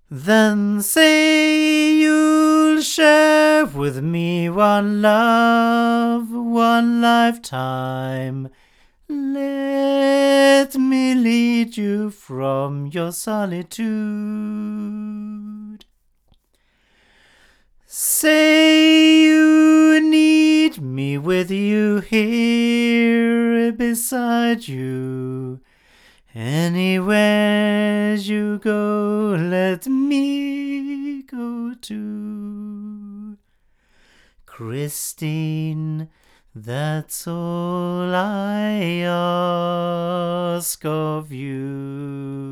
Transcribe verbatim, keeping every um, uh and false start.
Then say you'll share with me one love, one lifetime. Let me lead you from your solitude. Say you need me with you here beside you. Anywhere you go, let me go too. Christine, that's all I ask of you.